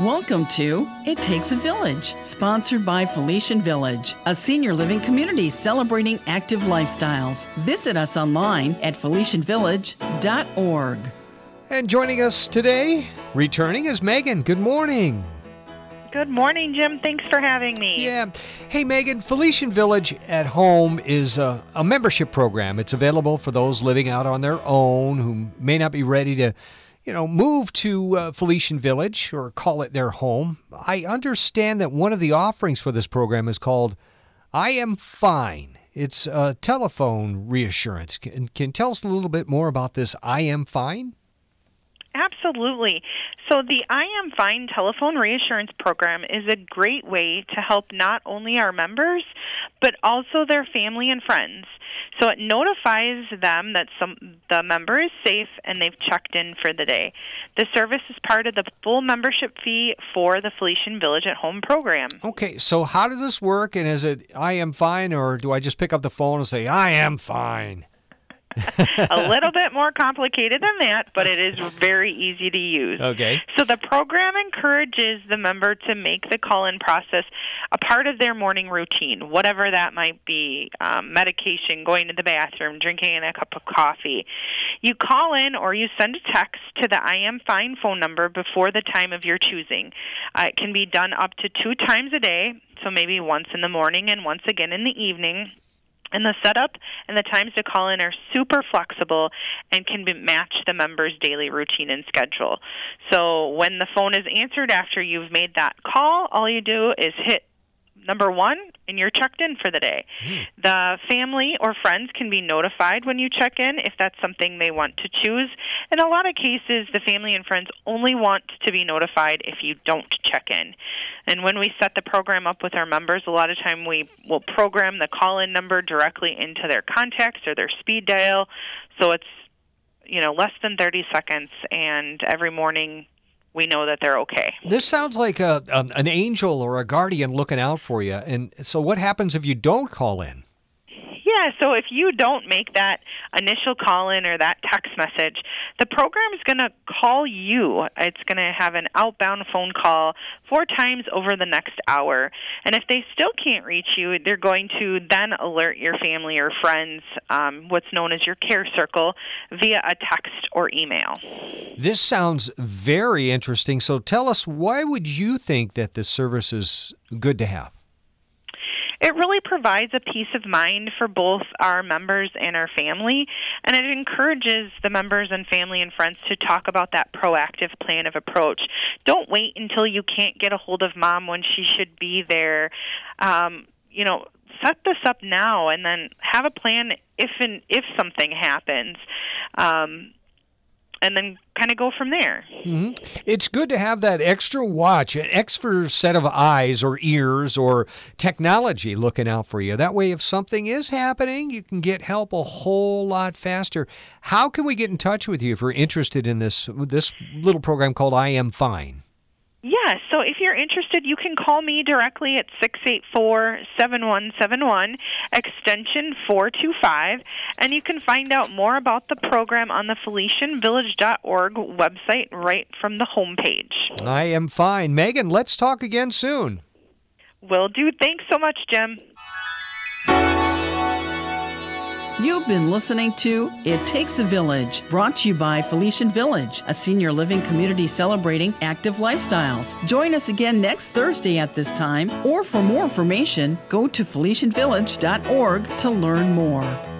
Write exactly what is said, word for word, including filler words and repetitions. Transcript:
Welcome to It Takes a Village, sponsored by Felician Village, a senior living community celebrating active lifestyles. Visit us online at felician village dot org. And joining us today, returning, is Megan. Good morning. Good morning, Jim. Thanks for having me. Yeah. Hey, Megan, Felician Village at Home is a, a membership program. It's available for those living out on their own who may not be ready to, you know, move to uh, Felician Village or call it their home. I understand that one of the offerings for this program is called I Am Fine. It's a telephone reassurance. Can, can you tell us a little bit more about this I Am Fine? Absolutely. So the I Am Fine telephone reassurance program is a great way to help not only our members, but also their family and friends. So it notifies them that some the member is safe and they've checked in for the day. The service is part of the full membership fee for the Felician Village at Home program. Okay, so how does this work? And is it I am fine, or do I just pick up the phone and say, I am fine? A little bit more complicated than that, but it is very easy to use. Okay. So the program encourages the member to make the call-in process a part of their morning routine, whatever that might be, um, medication, going to the bathroom, drinking a cup of coffee. You call in or you send a text to the I Am Fine phone number before the time of your choosing. Uh, it can be done up to two times a day, so maybe once in the morning and once again in the evening. And the setup and the times to call in are super flexible and can be, match the member's daily routine and schedule. So when the phone is answered after you've made that call, all you do is hit number one, and you're checked in for the day. Mm. The family or friends can be notified when you check in if that's something they want to choose. In a lot of cases, the family and friends only want to be notified if you don't check in. And when we set the program up with our members, a lot of time we will program the call-in number directly into their contacts or their speed dial. So it's, you know, less than thirty seconds, and every morning we know that they're okay. This sounds like a, a an angel or a guardian looking out for you. And so what happens if you don't call in? Yeah, so if you don't make that initial call-in or that text message, the program is going to call you. It's going to have an outbound phone call four times over the next hour. And if they still can't reach you, they're going to then alert your family or friends, um, what's known as your care circle, via a text or email. This sounds very interesting. So tell us, why would you think that this service is good to have? It really provides a peace of mind for both our members and our family, and it encourages the members and family and friends to talk about that proactive plan of approach. Don't wait until you can't get a hold of mom when she should be there. Um, you know, set this up now and then have a plan if and if something happens. Um, and then kind of go from there. Mm-hmm. It's good to have that extra watch, an extra set of eyes or ears or technology looking out for you. That way, if something is happening, you can get help a whole lot faster. How can we get in touch with you if we're interested in this, this little program called I Am Fine? Yeah, so if you're interested, you can call me directly at six eight four, seven one seven one, extension four two five, and you can find out more about the program on the felician village dot org website right from the homepage. I Am Fine. Megan, let's talk again soon. Will do. Thanks so much, Jim. You've been listening to It Takes a Village, brought to you by Felician Village, a senior living community celebrating active lifestyles. Join us again next Thursday at this time, or for more information, go to felician village dot org to learn more.